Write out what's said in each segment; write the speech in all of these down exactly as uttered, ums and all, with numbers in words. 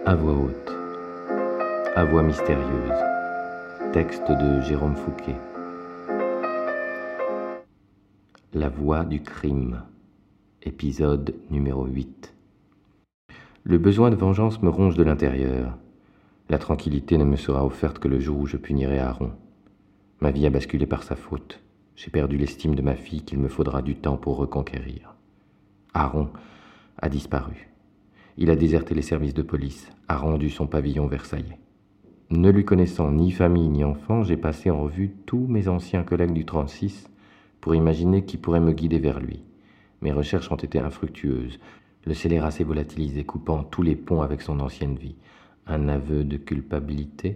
À voix haute, à voix mystérieuse. Texte de Jérôme Fouquet. La voix du crime. Épisode numéro huit. Le besoin de vengeance me ronge de l'intérieur. La tranquillité ne me sera offerte que le jour où je punirai Aaron. Ma vie a basculé par sa faute. J'ai perdu l'estime de ma fille qu'il me faudra du temps pour reconquérir. Aaron a disparu. Il a déserté les services de police, a rendu son pavillon versaillais. Ne lui connaissant ni famille ni enfant, j'ai passé en revue tous mes anciens collègues du trente-six pour imaginer qui pourrait me guider vers lui. Mes recherches ont été infructueuses. Le scélérat s'est volatilisé, coupant tous les ponts avec son ancienne vie. Un aveu de culpabilité.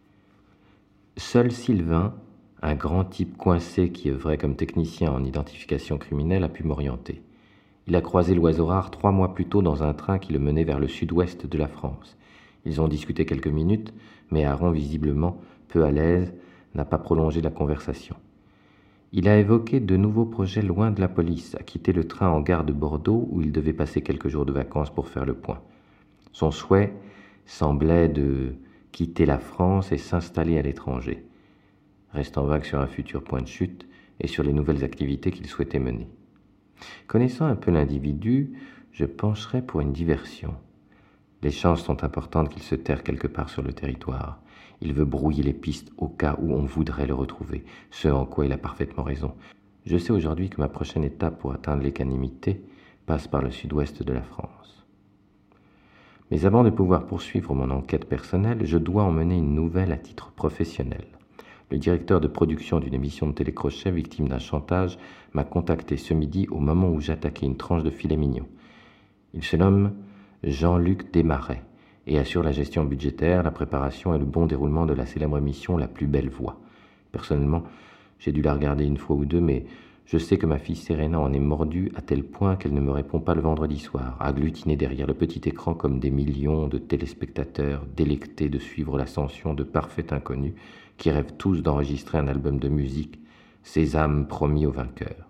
Seul Sylvain, un grand type coincé qui œuvrait comme technicien en identification criminelle, a pu m'orienter. Il a croisé l'oiseau rare trois mois plus tôt dans un train qui le menait vers le sud-ouest de la France. Ils ont discuté quelques minutes, mais Aaron, visiblement peu à l'aise, n'a pas prolongé la conversation. Il a évoqué de nouveaux projets loin de la police, a quitté le train en gare de Bordeaux où il devait passer quelques jours de vacances pour faire le point. Son souhait semblait de quitter la France et s'installer à l'étranger, restant vague sur un futur point de chute et sur les nouvelles activités qu'il souhaitait mener. Connaissant un peu l'individu, je pencherais pour une diversion. Les chances sont importantes qu'il se terre quelque part sur le territoire. Il veut brouiller les pistes au cas où on voudrait le retrouver, ce en quoi il a parfaitement raison. Je sais aujourd'hui que ma prochaine étape pour atteindre l'équanimité passe par le sud-ouest de la France. Mais avant de pouvoir poursuivre mon enquête personnelle, je dois en mener une nouvelle à titre professionnel. Le directeur de production d'une émission de télécrochet, victime d'un chantage, m'a contacté ce midi au moment où j'attaquais une tranche de filet mignon. Il se nomme Jean-Luc Desmarais et assure la gestion budgétaire, la préparation et le bon déroulement de la célèbre émission La plus belle voix. Personnellement, j'ai dû la regarder une fois ou deux, mais je sais que ma fille Serena en est mordue à tel point qu'elle ne me répond pas le vendredi soir, agglutinée derrière le petit écran comme des millions de téléspectateurs délectés de suivre l'ascension de parfaits inconnus qui rêvent tous d'enregistrer un album de musique, Sésame promis aux vainqueurs.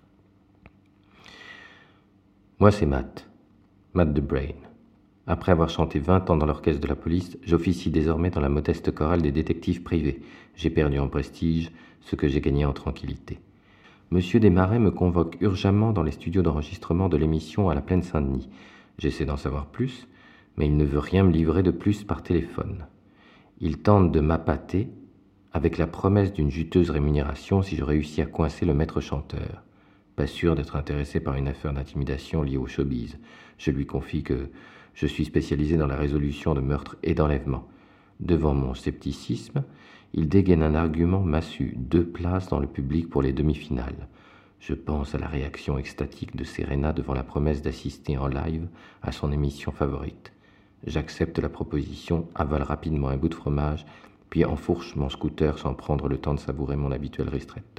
Moi, c'est Matt, Matt the Brain. Après avoir chanté vingt ans dans l'orchestre de la police, j'officie désormais dans la modeste chorale des détectives privés. J'ai perdu en prestige ce que j'ai gagné en tranquillité. Monsieur Desmarais me convoque urgemment dans les studios d'enregistrement de l'émission à la Plaine Saint-Denis. J'essaie d'en savoir plus, mais il ne veut rien me livrer de plus par téléphone. Il tente de m'appâter avec la promesse d'une juteuse rémunération si je réussis à coincer le maître chanteur. Pas sûr d'être intéressé par une affaire d'intimidation liée au showbiz. Je lui confie que je suis spécialisé dans la résolution de meurtres et d'enlèvements. Devant mon scepticisme, il dégaine un argument massu, deux places dans le public pour les demi-finales. Je pense à la réaction extatique de Serena devant la promesse d'assister en live à son émission favorite. J'accepte la proposition, avale rapidement un bout de fromage, puis enfourche mon scooter sans prendre le temps de savourer mon habituel ristretto.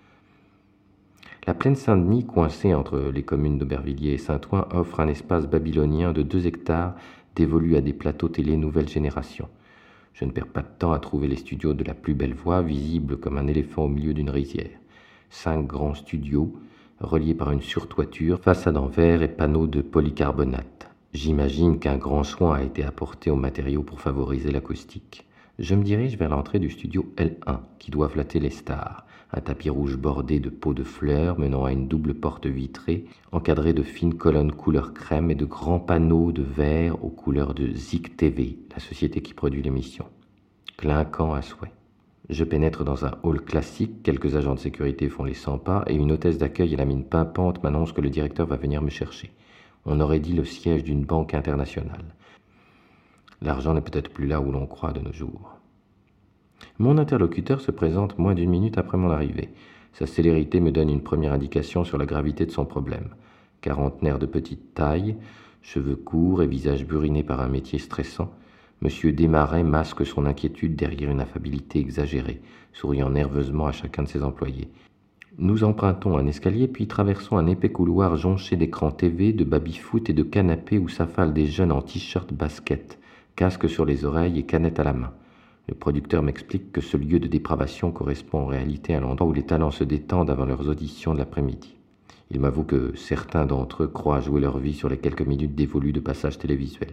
La Plaine Saint-Denis, coincée entre les communes d'Aubervilliers et Saint-Ouen, offre un espace babylonien de deux hectares dévolu à des plateaux télé nouvelle génération. Je ne perds pas de temps à trouver les studios de La plus belle voix, visibles comme un éléphant au milieu d'une rizière. Cinq grands studios, reliés par une surtoiture, façade en verre et panneaux de polycarbonate. J'imagine qu'un grand soin a été apporté aux matériaux pour favoriser l'acoustique. Je me dirige vers l'entrée du studio L un, qui doit flatter les stars. Un tapis rouge bordé de pots de fleurs menant à une double porte vitrée, encadrée de fines colonnes couleur crème et de grands panneaux de verre aux couleurs de Zik T V, la société qui produit l'émission. Clinquant à souhait. Je pénètre dans un hall classique, quelques agents de sécurité font les cent pas et une hôtesse d'accueil à la mine pimpante m'annonce que le directeur va venir me chercher. On aurait dit le siège d'une banque internationale. L'argent n'est peut-être plus là où l'on croit de nos jours. Mon interlocuteur se présente moins d'une minute après mon arrivée. Sa célérité me donne une première indication sur la gravité de son problème. Quarantenaire de petite taille, cheveux courts et visage buriné par un métier stressant, Monsieur Desmarais masque son inquiétude derrière une affabilité exagérée, souriant nerveusement à chacun de ses employés. Nous empruntons un escalier puis traversons un épais couloir jonché d'écrans T V, de baby-foot et de canapés où s'affalent des jeunes en t-shirt basket, casque sur les oreilles et canette à la main. Le producteur m'explique que ce lieu de dépravation correspond en réalité à l'endroit où les talents se détendent avant leurs auditions de l'après-midi. Il m'avoue que certains d'entre eux croient jouer leur vie sur les quelques minutes dévolues de passage télévisuel.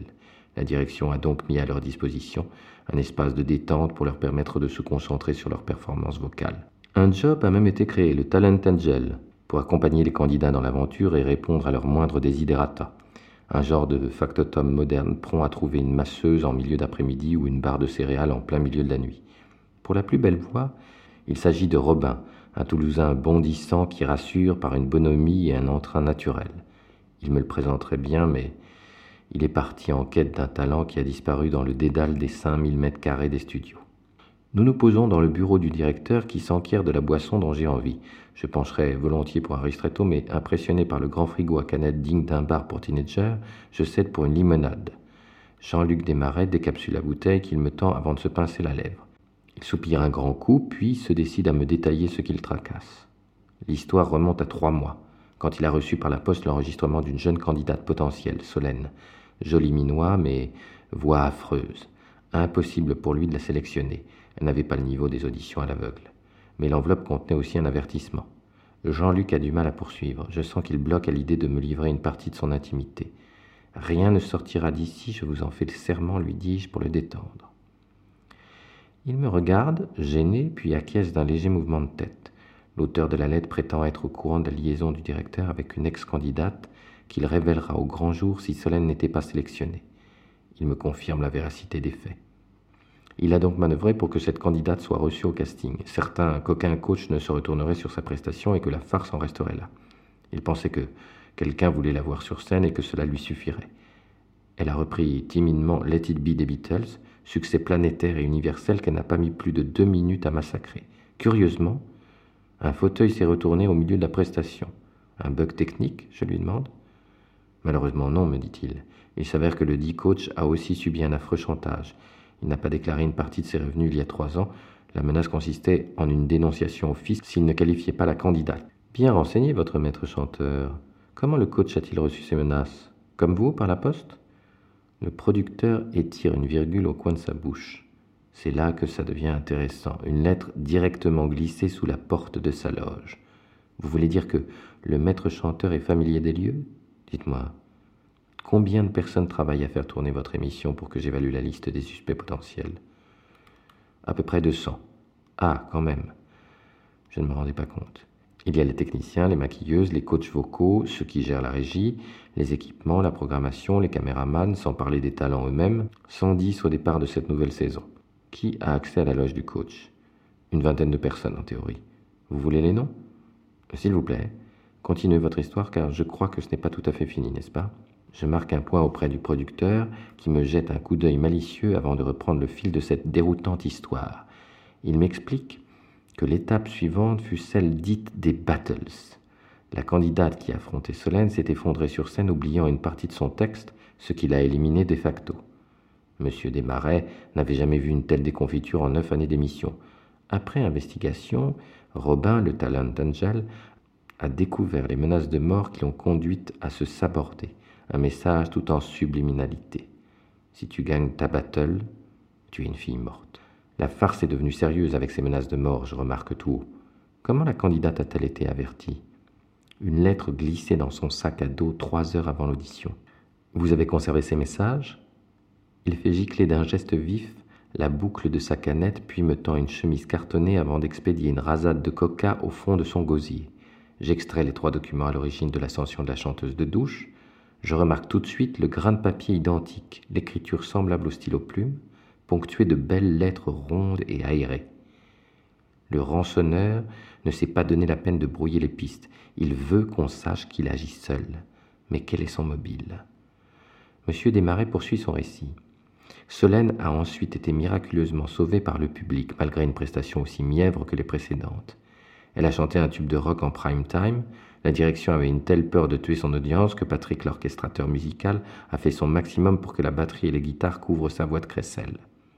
La direction a donc mis à leur disposition un espace de détente pour leur permettre de se concentrer sur leurs performances vocales. Un job a même été créé, le Talent Angel, pour accompagner les candidats dans l'aventure et répondre à leurs moindres desiderata. Un genre de factotum moderne prompt à trouver une masseuse en milieu d'après-midi ou une barre de céréales en plein milieu de la nuit. Pour la plus belle voix, il s'agit de Robin, un Toulousain bondissant qui rassure par une bonhomie et un entrain naturel. Il me le présenterait bien, mais il est parti en quête d'un talent qui a disparu dans le dédale des cinq mille mètres carrés des studios. Nous nous posons dans le bureau du directeur qui s'enquiert de la boisson dont j'ai envie. Je pencherais volontiers pour un ristretto, mais impressionné par le grand frigo à canettes digne d'un bar pour teenagers, je cède pour une limonade. Jean-Luc Desmarais décapsule la bouteille qu'il me tend avant de se pincer la lèvre. Il soupire un grand coup, puis se décide à me détailler ce qu'il tracasse. L'histoire remonte à trois mois, quand il a reçu par la poste l'enregistrement d'une jeune candidate potentielle, Solène. Joli minois, mais voix affreuse. Impossible pour lui de la sélectionner. Elle n'avait pas le niveau des auditions à l'aveugle. Mais l'enveloppe contenait aussi un avertissement. Jean-Luc a du mal à poursuivre. Je sens qu'il bloque à l'idée de me livrer une partie de son intimité. Rien ne sortira d'ici, je vous en fais le serment, lui dis-je pour le détendre. Il me regarde, gêné, puis acquiesce d'un léger mouvement de tête. L'auteur de la lettre prétend être au courant de la liaison du directeur avec une ex-candidate qu'il révélera au grand jour si Solène n'était pas sélectionnée. Il me confirme la véracité des faits. Il a donc manœuvré pour que cette candidate soit reçue au casting. Certains coquins coachs ne se retourneraient sur sa prestation et que la farce en resterait là. Il pensait que quelqu'un voulait la voir sur scène et que cela lui suffirait. Elle a repris timidement Let It Be des Beatles, succès planétaire et universel qu'elle n'a pas mis plus de deux minutes à massacrer. Curieusement, un fauteuil s'est retourné au milieu de la prestation. Un bug technique, je lui demande. Malheureusement non, me dit-il. Il s'avère que le dit coach a aussi subi un affreux chantage. Il n'a pas déclaré une partie de ses revenus il y a trois ans. La menace consistait en une dénonciation au fisc s'il ne qualifiait pas la candidate. Bien renseigné, votre maître chanteur. Comment le coach a-t-il reçu ces menaces? Comme vous, par la poste? Le producteur étire une virgule au coin de sa bouche. C'est là que ça devient intéressant. Une lettre directement glissée sous la porte de sa loge. Vous voulez dire que le maître chanteur est familier des lieux? Dites-moi, combien de personnes travaillent à faire tourner votre émission pour que j'évalue la liste des suspects potentiels? À peu près deux cents. Ah, quand même. Je ne me rendais pas compte. Il y a les techniciens, les maquilleuses, les coachs vocaux, ceux qui gèrent la régie, les équipements, la programmation, les caméramans, sans parler des talents eux-mêmes. cent dix au départ de cette nouvelle saison. Qui a accès à la loge du coach? Une vingtaine de personnes en théorie. Vous voulez les noms? S'il vous plaît. Continuez votre histoire car je crois que ce n'est pas tout à fait fini, n'est-ce pas? Je marque un point auprès du producteur qui me jette un coup d'œil malicieux avant de reprendre le fil de cette déroutante histoire. Il m'explique que l'étape suivante fut celle dite des battles. La candidate qui affrontait Solène s'est effondrée sur scène oubliant une partie de son texte, ce qui l'a éliminé de facto. Monsieur Desmarais n'avait jamais vu une telle déconfiture en neuf années d'émission. Après investigation, Robin, le Talent Angel, a découvert les menaces de mort qui l'ont conduite à se saborder, un message tout en subliminalité. Si tu gagnes ta battle, tu es une fille morte. La farce est devenue sérieuse avec ces menaces de mort, je remarque tout haut. Comment la candidate a-t-elle été avertie? Une lettre glissée dans son sac à dos trois heures avant l'audition. Vous avez conservé ces messages? Il fait gicler d'un geste vif la boucle de sa canette, puis me tend une chemise cartonnée avant d'expédier une rasade de coca au fond de son gosier. J'extrais les trois documents à l'origine de l'ascension de la chanteuse de douche. Je remarque tout de suite le grain de papier identique, l'écriture semblable au stylo plume, ponctuée de belles lettres rondes et aérées. Le rançonneur ne s'est pas donné la peine de brouiller les pistes. Il veut qu'on sache qu'il agit seul. Mais quel est son mobile? Monsieur Desmarais poursuit son récit. Solène a ensuite été miraculeusement sauvée par le public, malgré une prestation aussi mièvre que les précédentes. Elle a chanté un tube de rock en prime time. La direction avait une telle peur de tuer son audience que Patrick, l'orchestrateur musical, a fait son maximum pour que la batterie et les guitares couvrent sa voix de crécelle.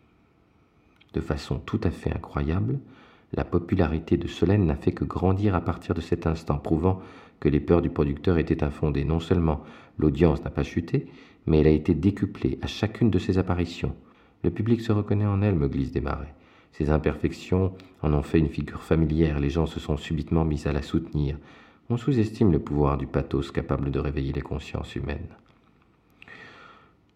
De façon tout à fait incroyable, la popularité de Solène n'a fait que grandir à partir de cet instant, prouvant que les peurs du producteur étaient infondées. Non seulement l'audience n'a pas chuté, mais elle a été décuplée à chacune de ses apparitions. Le public se reconnaît en elle, me glisse Desmarais. Ses imperfections en ont fait une figure familière, les gens se sont subitement mis à la soutenir. On sous-estime le pouvoir du pathos capable de réveiller les consciences humaines.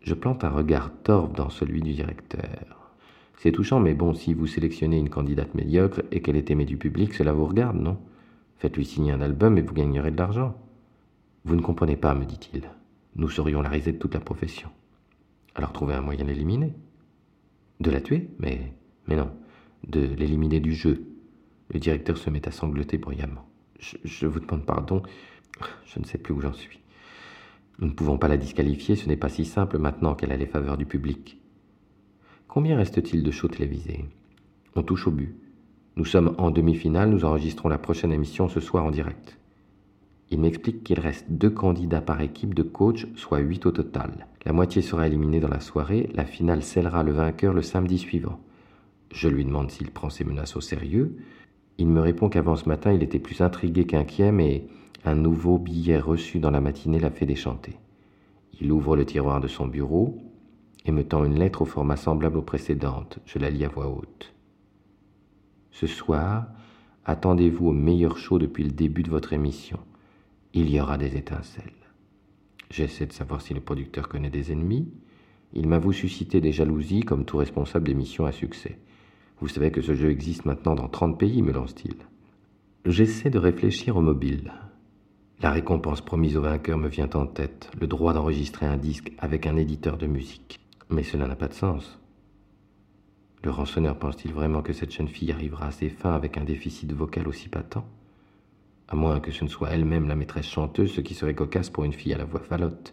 Je plante un regard torve dans celui du directeur. C'est touchant, mais bon, si vous sélectionnez une candidate médiocre et qu'elle est aimée du public, cela vous regarde, non? Faites-lui signer un album et vous gagnerez de l'argent. Vous ne comprenez pas, me dit-il. Nous serions la risée de toute la profession. Alors trouvez un moyen de l'éliminer. De la tuer? Mais, mais non, de l'éliminer du jeu. Le directeur se met à sangloter bruyamment. Je, je vous demande pardon, je ne sais plus où j'en suis. Nous ne pouvons pas la disqualifier, ce n'est pas si simple maintenant qu'elle a les faveurs du public. Combien reste-t-il de shows télévisés? On touche au but. Nous sommes en demi-finale, nous enregistrons la prochaine émission ce soir en direct. Il m'explique qu'il reste deux candidats par équipe de coach, soit huit au total. La moitié sera éliminée dans la soirée, la finale scellera le vainqueur le samedi suivant. Je lui demande s'il prend ses menaces au sérieux. Il me répond qu'avant ce matin, il était plus intrigué qu'inquiet, mais un nouveau billet reçu dans la matinée l'a fait déchanter. Il ouvre le tiroir de son bureau et me tend une lettre au format semblable aux précédentes. Je la lis à voix haute. Ce soir, attendez-vous au meilleur show depuis le début de votre émission. Il y aura des étincelles. J'essaie de savoir si le producteur connaît des ennemis. Il m'avoue susciter des jalousies comme tout responsable d'émission à succès. Vous savez que ce jeu existe maintenant dans trente pays, me lance-t-il. J'essaie de réfléchir au mobile. La récompense promise au vainqueur me vient en tête, le droit d'enregistrer un disque avec un éditeur de musique. Mais cela n'a pas de sens. Le rançonneur pense-t-il vraiment que cette jeune fille arrivera à ses fins avec un déficit vocal aussi patent? À moins que ce ne soit elle-même la maîtresse chanteuse, ce qui serait cocasse pour une fille à la voix falote.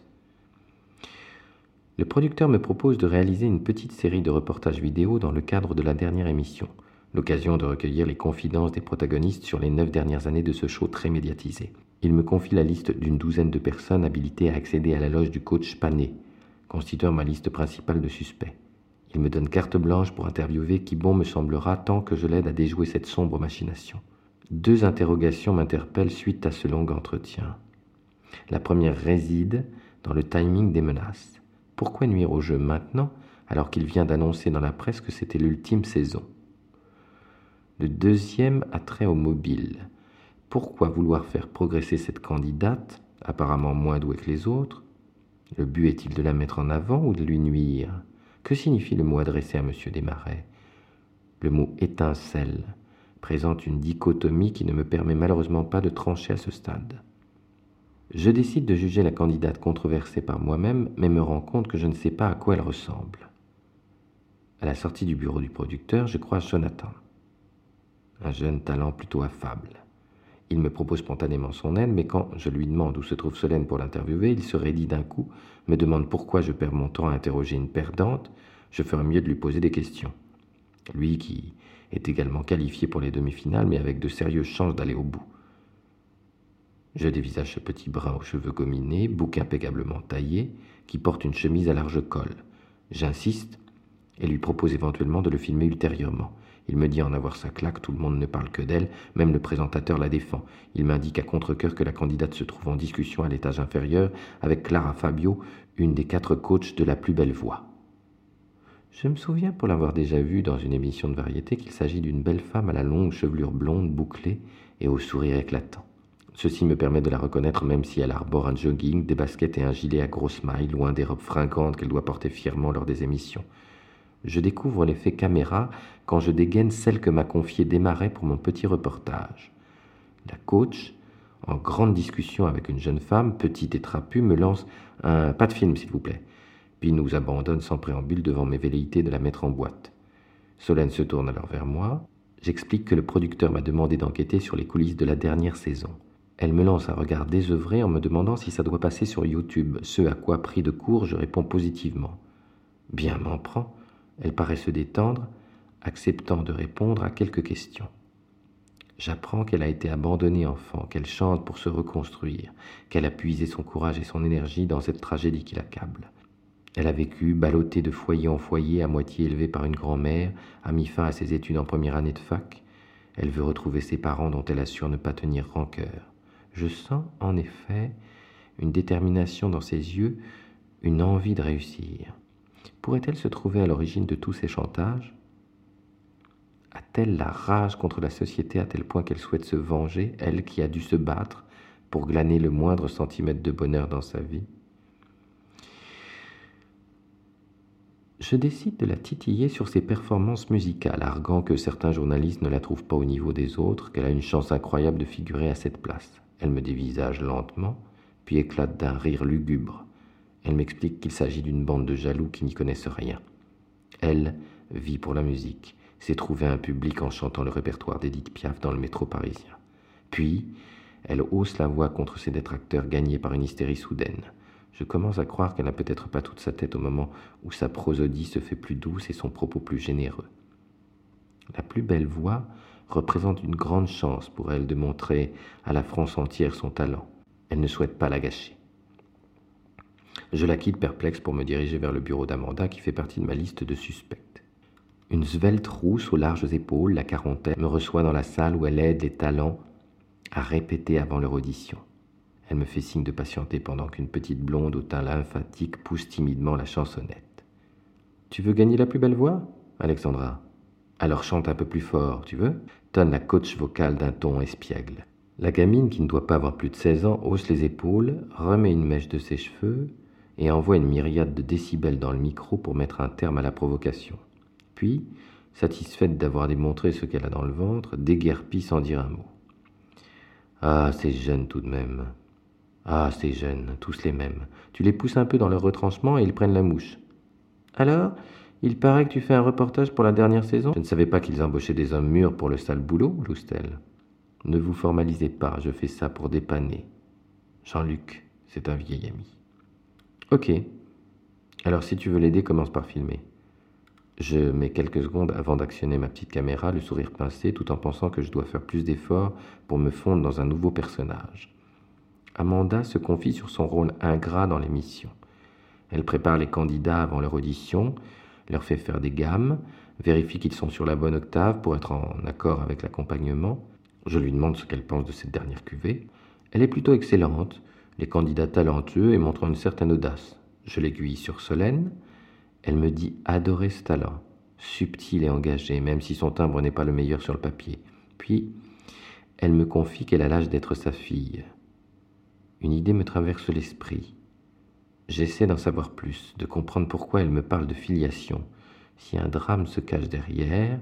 Le producteur me propose de réaliser une petite série de reportages vidéo dans le cadre de la dernière émission, l'occasion de recueillir les confidences des protagonistes sur les neuf dernières années de ce show très médiatisé. Il me confie la liste d'une douzaine de personnes habilitées à accéder à la loge du coach Panet, constituant ma liste principale de suspects. Il me donne carte blanche pour interviewer qui bon me semblera tant que je l'aide à déjouer cette sombre machination. Deux interrogations m'interpellent suite à ce long entretien. La première réside dans le timing des menaces. Pourquoi nuire au jeu maintenant, alors qu'il vient d'annoncer dans la presse que c'était l'ultime saison? Le deuxième a trait au mobile. Pourquoi vouloir faire progresser cette candidate, apparemment moins douée que les autres? Le but est-il de la mettre en avant ou de lui nuire? Que signifie le mot adressé à M. Desmarais? Le mot « étincelle » présente une dichotomie qui ne me permet malheureusement pas de trancher à ce stade. Je décide de juger la candidate controversée par moi-même, mais me rends compte que je ne sais pas à quoi elle ressemble. À la sortie du bureau du producteur, je croise Jonathan, un jeune talent plutôt affable. Il me propose spontanément son aide, mais quand je lui demande où se trouve Solène pour l'interviewer, il se raidit d'un coup, me demande pourquoi je perds mon temps à interroger une perdante. Je ferais mieux de lui poser des questions. Lui qui est également qualifié pour les demi-finales, mais avec de sérieuses chances d'aller au bout. Je dévisage ce petit brun aux cheveux gominés, bouc impeccablement taillé, qui porte une chemise à large col. J'insiste et lui propose éventuellement de le filmer ultérieurement. Il me dit en avoir sa claque, tout le monde ne parle que d'elle, même le présentateur la défend. Il m'indique à contre-cœur que la candidate se trouve en discussion à l'étage inférieur avec Clara Fabio, une des quatre coachs de La Plus Belle Voix. Je me souviens pour l'avoir déjà vue dans une émission de variété qu'il s'agit d'une belle femme à la longue chevelure blonde bouclée et au sourire éclatant. Ceci me permet de la reconnaître même si elle arbore un jogging, des baskets et un gilet à grosses mailles, loin des robes fringantes qu'elle doit porter fièrement lors des émissions. Je découvre l'effet caméra quand je dégaine celle que m'a confiée Desmarais pour mon petit reportage. La coach, en grande discussion avec une jeune femme, petite et trapue, me lance un « pas de film, s'il vous plaît », puis nous abandonne sans préambule devant mes velléités de la mettre en boîte. Solène se tourne alors vers moi. J'explique que le producteur m'a demandé d'enquêter sur les coulisses de la dernière saison. Elle me lance un regard désœuvré en me demandant si ça doit passer sur YouTube, ce à quoi, pris de court, je réponds positivement. Bien m'en prend. Elle paraît se détendre, acceptant de répondre à quelques questions. J'apprends qu'elle a été abandonnée enfant, qu'elle chante pour se reconstruire, qu'elle a puisé son courage et son énergie dans cette tragédie qui l'accable. Elle a vécu, ballottée de foyer en foyer, à moitié élevée par une grand-mère, a mis fin à ses études en première année de fac. Elle veut retrouver ses parents dont elle assure ne pas tenir rancœur. Je sens, en effet, une détermination dans ses yeux, une envie de réussir. Pourrait-elle se trouver à l'origine de tous ces chantages? A-t-elle la rage contre la société à tel point qu'elle souhaite se venger, elle qui a dû se battre pour glaner le moindre centimètre de bonheur dans sa vie? Je décide de la titiller sur ses performances musicales, arguant que certains journalistes ne la trouvent pas au niveau des autres, qu'elle a une chance incroyable de figurer à cette place. Elle me dévisage lentement, puis éclate d'un rire lugubre. Elle m'explique qu'il s'agit d'une bande de jaloux qui n'y connaissent rien. Elle vit pour la musique, s'est trouvée un public en chantant le répertoire d'Édith Piaf dans le métro parisien. Puis, elle hausse la voix contre ses détracteurs gagnés par une hystérie soudaine. Je commence à croire qu'elle n'a peut-être pas toute sa tête au moment où sa prosodie se fait plus douce et son propos plus généreux. La plus belle voix représente une grande chance pour elle de montrer à la France entière son talent. Elle ne souhaite pas la gâcher. Je la quitte perplexe pour me diriger vers le bureau d'Amanda qui fait partie de ma liste de suspects. Une svelte rousse aux larges épaules, la quarantaine, me reçoit dans la salle où elle aide les talents à répéter avant leur audition. Elle me fait signe de patienter pendant qu'une petite blonde au teint lymphatique pousse timidement la chansonnette. « Tu veux gagner la plus belle voix, Alexandra ? Alors chante un peu plus fort, tu veux ?» tonne la coach vocale d'un ton espiègle. La gamine, qui ne doit pas avoir plus de seize ans, hausse les épaules, remet une mèche de ses cheveux et envoie une myriade de décibels dans le micro pour mettre un terme à la provocation. Puis, satisfaite d'avoir démontré ce qu'elle a dans le ventre, déguerpit sans dire un mot. « Ah, c'est jeune tout de même. Ah, c'est jeune, tous les mêmes. Tu les pousses un peu dans leur retranchement et ils prennent la mouche. Alors, il paraît que tu fais un reportage pour la dernière saison ? Je ne savais pas qu'ils embauchaient des hommes mûrs pour le sale boulot, Loustel. Ne vous formalisez pas, je fais ça pour dépanner. Jean-Luc, c'est un vieil ami. Ok. Alors si tu veux l'aider, commence par filmer. Je mets quelques secondes avant d'actionner ma petite caméra, le sourire pincé, tout en pensant que je dois faire plus d'efforts pour me fondre dans un nouveau personnage. Amanda se confie sur son rôle ingrat dans l'émission. Elle prépare les candidats avant leur audition, leur fait faire des gammes, vérifie qu'ils sont sur la bonne octave pour être en accord avec l'accompagnement. Je lui demande ce qu'elle pense de cette dernière cuvée. Elle est plutôt excellente, les candidats talentueux et montrant une certaine audace. Je l'aiguille sur Solène. Elle me dit adorer ce talent, subtil et engagé, même si son timbre n'est pas le meilleur sur le papier. Puis, elle me confie qu'elle a l'âge d'être sa fille. Une idée me traverse l'esprit. J'essaie d'en savoir plus, de comprendre pourquoi elle me parle de filiation, si un drame se cache derrière,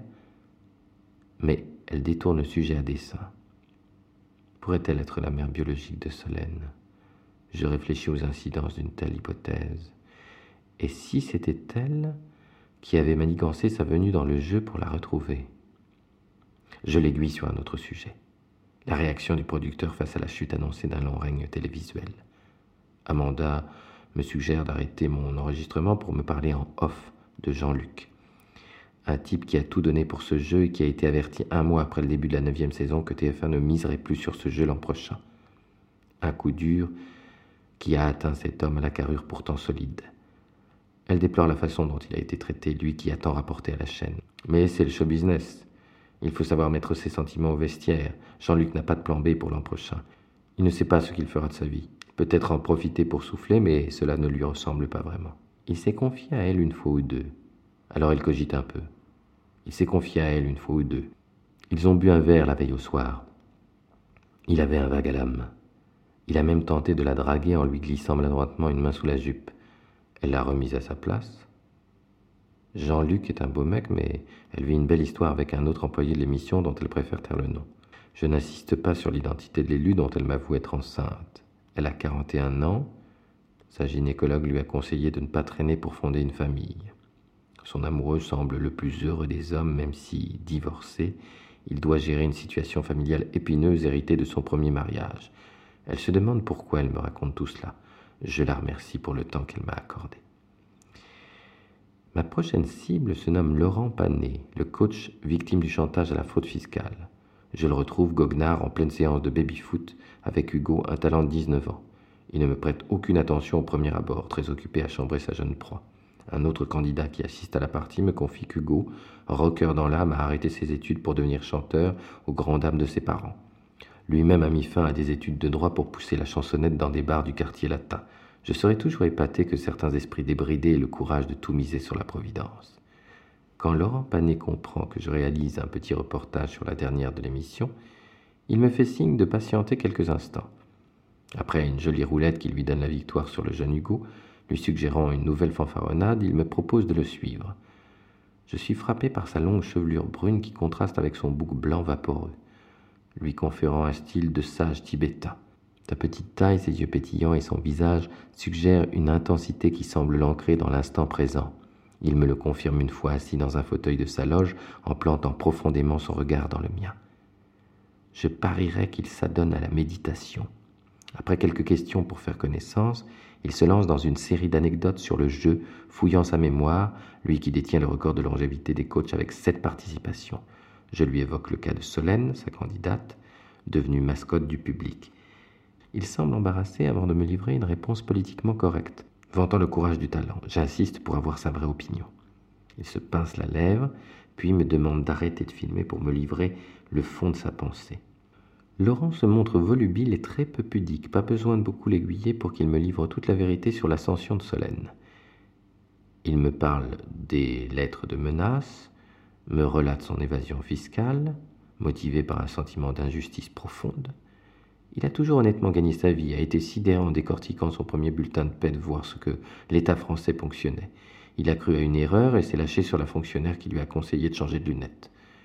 mais elle détourne le sujet à dessein. Pourrait-elle être la mère biologique de Solène ? Je réfléchis aux incidences d'une telle hypothèse. Et si c'était elle qui avait manigancé sa venue dans le jeu pour la retrouver ? Je l'aiguille sur un autre sujet. La réaction du producteur face à la chute annoncée d'un long règne télévisuel. Amanda me suggère d'arrêter mon enregistrement pour me parler en off de Jean-Luc. Un type qui a tout donné pour ce jeu et qui a été averti un mois après le début de la neuvième saison que T F un ne miserait plus sur ce jeu l'an prochain. Un coup dur qui a atteint cet homme à la carrure pourtant solide. Elle déplore la façon dont il a été traité, lui qui a tant rapporté à la chaîne. Mais c'est le show business. Il faut savoir mettre ses sentiments au vestiaire. Jean-Luc n'a pas de plan B pour l'an prochain. Il ne sait pas ce qu'il fera de sa vie. Peut-être en profiter pour souffler, mais cela ne lui ressemble pas vraiment. Il s'est confié à elle une fois ou deux. Alors elle cogite un peu. Il s'est confié à elle une fois ou deux. Ils ont bu un verre la veille au soir. Il avait un vague à l'âme. Il a même tenté de la draguer en lui glissant maladroitement une main sous la jupe. Elle l'a remise à sa place. Jean-Luc est un beau mec, mais elle vit une belle histoire avec un autre employé de l'émission dont elle préfère taire le nom. Je n'insiste pas sur l'identité de l'élu dont elle m'avoue être enceinte. Elle a quarante et un ans. Sa gynécologue lui a conseillé de ne pas traîner pour fonder une famille. Son amoureux semble le plus heureux des hommes, même si, divorcé, il doit gérer une situation familiale épineuse héritée de son premier mariage. Elle se demande pourquoi elle me raconte tout cela. Je la remercie pour le temps qu'elle m'a accordé. Ma prochaine cible se nomme Laurent Panet, le coach victime du chantage à la fraude fiscale. Je le retrouve goguenard en pleine séance de baby-foot avec Hugo, un talent de dix-neuf ans. Il ne me prête aucune attention au premier abord, très occupé à chambrer sa jeune proie. Un autre candidat qui assiste à la partie me confie qu'Hugo, rocker dans l'âme, a arrêté ses études pour devenir chanteur aux grandes dames de ses parents. Lui-même a mis fin à des études de droit pour pousser la chansonnette dans des bars du quartier latin. Je serais toujours épaté que certains esprits débridés aient le courage de tout miser sur la providence. Quand Laurent Panet comprend que je réalise un petit reportage sur la dernière de l'émission, il me fait signe de patienter quelques instants. Après une jolie roulette qui lui donne la victoire sur le jeune Hugo, Lui suggérant une nouvelle fanfaronnade, il me propose de le suivre. Je suis frappé par sa longue chevelure brune qui contraste avec son bouc blanc vaporeux, lui conférant un style de sage tibétain. Sa petite taille, ses yeux pétillants et son visage suggèrent une intensité qui semble l'ancrer dans l'instant présent. Il me le confirme une fois assis dans un fauteuil de sa loge, en plantant profondément son regard dans le mien. Je parierais qu'il s'adonne à la méditation. Après quelques questions pour faire connaissance, il se lance dans une série d'anecdotes sur le jeu, fouillant sa mémoire, lui qui détient le record de longévité des coachs avec sept participations. Je lui évoque le cas de Solène, sa candidate, devenue mascotte du public. Il semble embarrassé avant de me livrer une réponse politiquement correcte, vantant le courage du talent. J'insiste pour avoir sa vraie opinion. Il se pince la lèvre, puis me demande d'arrêter de filmer pour me livrer le fond de sa pensée. Laurent se montre volubile et très peu pudique, pas besoin de beaucoup l'aiguiller pour qu'il me livre toute la vérité sur l'ascension de Solène. Il me parle des lettres de menace, me relate son évasion fiscale, motivée par un sentiment d'injustice profonde. Il a toujours honnêtement gagné sa vie, a été sidéré en décortiquant son premier bulletin de paie de voir ce que l'État français ponctionnait. Il a cru à une erreur et s'est lâché sur la fonctionnaire qui lui a conseillé de changer de lunettes.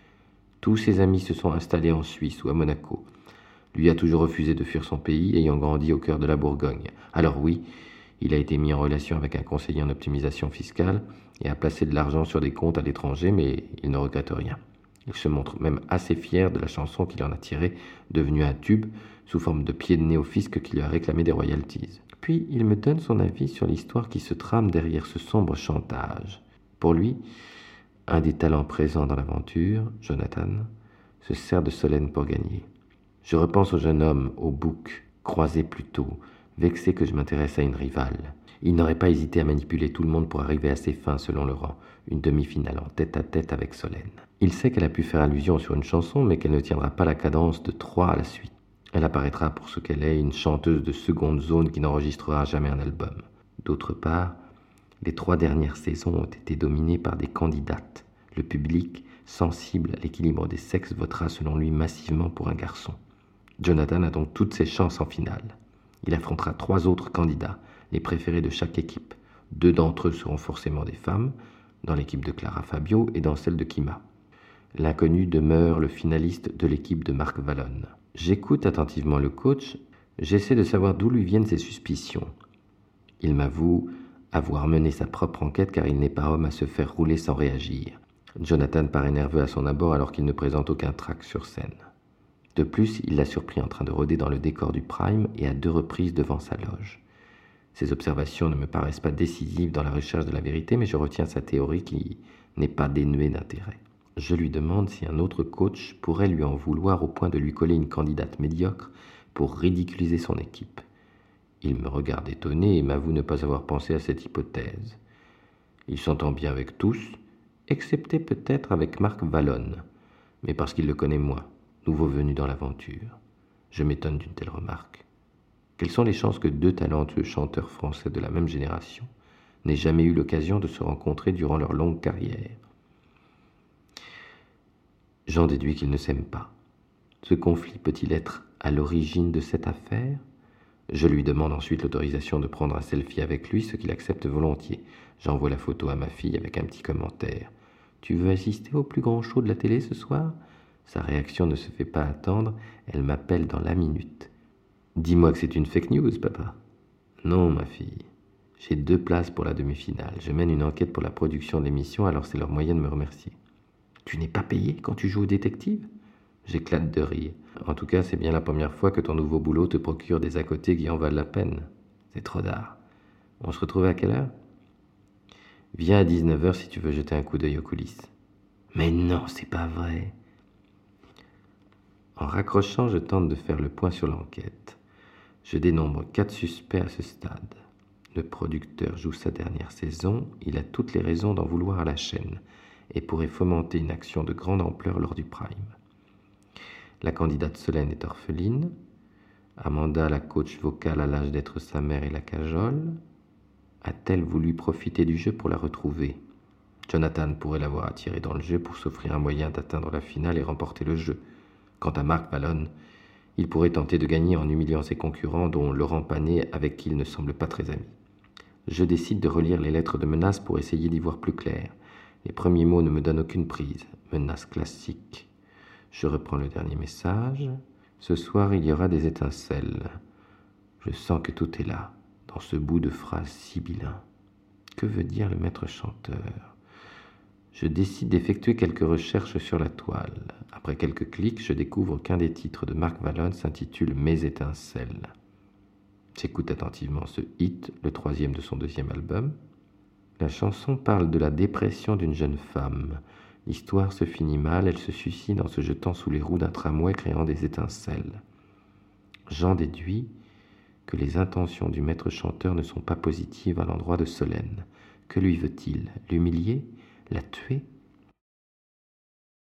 Tous ses amis se sont installés en Suisse ou à Monaco. Lui a toujours refusé de fuir son pays, ayant grandi au cœur de la Bourgogne. Alors oui, il a été mis en relation avec un conseiller en optimisation fiscale et a placé de l'argent sur des comptes à l'étranger, mais il ne regrette rien. Il se montre même assez fier de la chanson qu'il en a tirée, devenue un tube, sous forme de pied de nez au fisc qui lui a réclamé des royalties. Puis il me donne son avis sur l'histoire qui se trame derrière ce sombre chantage. Pour lui, un des talents présents dans l'aventure, Jonathan, se sert de Solène pour gagner. Je repense au jeune homme, au bouc, croisé plus tôt, vexé que je m'intéresse à une rivale. Il n'aurait pas hésité à manipuler tout le monde pour arriver à ses fins, selon Laurent, une demi-finale en tête-à-tête avec Solène. Il sait qu'elle a pu faire allusion sur une chanson, mais qu'elle ne tiendra pas la cadence de trois à la suite. Elle apparaîtra pour ce qu'elle est, une chanteuse de seconde zone qui n'enregistrera jamais un album. D'autre part, les trois dernières saisons ont été dominées par des candidates. Le public, sensible à l'équilibre des sexes, votera selon lui massivement pour un garçon. Jonathan a donc toutes ses chances en finale. Il affrontera trois autres candidats, les préférés de chaque équipe. Deux d'entre eux seront forcément des femmes, dans l'équipe de Clara Fabio et dans celle de Kima. L'inconnu demeure le finaliste de l'équipe de Marc Vallone. J'écoute attentivement le coach, j'essaie de savoir d'où lui viennent ses suspicions. Il m'avoue avoir mené sa propre enquête car il n'est pas homme à se faire rouler sans réagir. Jonathan paraît nerveux à son abord alors qu'il ne présente aucun trac sur scène. De plus, il l'a surpris en train de rôder dans le décor du Prime et à deux reprises devant sa loge. Ses observations ne me paraissent pas décisives dans la recherche de la vérité, mais je retiens sa théorie qui n'est pas dénuée d'intérêt. Je lui demande si un autre coach pourrait lui en vouloir au point de lui coller une candidate médiocre pour ridiculiser son équipe. Il me regarde étonné et m'avoue ne pas avoir pensé à cette hypothèse. Il s'entend bien avec tous, excepté peut-être avec Marc Vallone, mais parce qu'il le connaît moins, nouveau venu dans l'aventure. Je m'étonne d'une telle remarque. Quelles sont les chances que deux talentueux chanteurs français de la même génération n'aient jamais eu l'occasion de se rencontrer durant leur longue carrière ? J'en déduis qu'ils ne s'aiment pas. Ce conflit peut-il être à l'origine de cette affaire ? Je lui demande ensuite l'autorisation de prendre un selfie avec lui, ce qu'il accepte volontiers. J'envoie la photo à ma fille avec un petit commentaire. « Tu veux assister au plus grand show de la télé ce soir ?» Sa réaction ne se fait pas attendre, elle m'appelle dans la minute. « Dis-moi que c'est une fake news, papa. » »« Non, ma fille. J'ai deux places pour la demi-finale. Je mène une enquête pour la production de l'émission, alors c'est leur moyen de me remercier. » « Tu n'es pas payé quand tu joues au détective ?» J'éclate de rire. En tout cas, c'est bien la première fois que ton nouveau boulot te procure des à côté qui en valent la peine. C'est trop tard. On se retrouve à quelle heure ? Viens à dix-neuf heures si tu veux jeter un coup d'œil aux coulisses. Mais non, c'est pas vrai. En raccrochant, je tente de faire le point sur l'enquête. Je dénombre quatre suspects à ce stade. Le producteur joue sa dernière saison, il a toutes les raisons d'en vouloir à la chaîne et pourrait fomenter une action de grande ampleur lors du prime. La candidate Solène est orpheline. Amanda, la coach vocale, a l'âge d'être sa mère et la cajole. A-t-elle voulu profiter du jeu pour la retrouver ? Jonathan pourrait l'avoir attirée dans le jeu pour s'offrir un moyen d'atteindre la finale et remporter le jeu. Quant à Marc Vallone, il pourrait tenter de gagner en humiliant ses concurrents, dont Laurent Panet, avec qui il ne semble pas très ami. Je décide de relire les lettres de menace pour essayer d'y voir plus clair. Les premiers mots ne me donnent aucune prise. Menace classique. Je reprends le dernier message. Ce soir, il y aura des étincelles. Je sens que tout est là, dans ce bout de phrase sibyllin. Que veut dire le maître chanteur? Je décide d'effectuer quelques recherches sur la toile. Après quelques clics, je découvre qu'un des titres de Mark Vallon s'intitule « Mes étincelles ». J'écoute attentivement ce hit, le troisième de son deuxième album. La chanson parle de la dépression d'une jeune femme. L'histoire se finit mal, elle se suicide en se jetant sous les roues d'un tramway créant des étincelles. J'en déduis que les intentions du maître chanteur ne sont pas positives à l'endroit de Solène. Que lui veut-il? L'humilier? La tuer?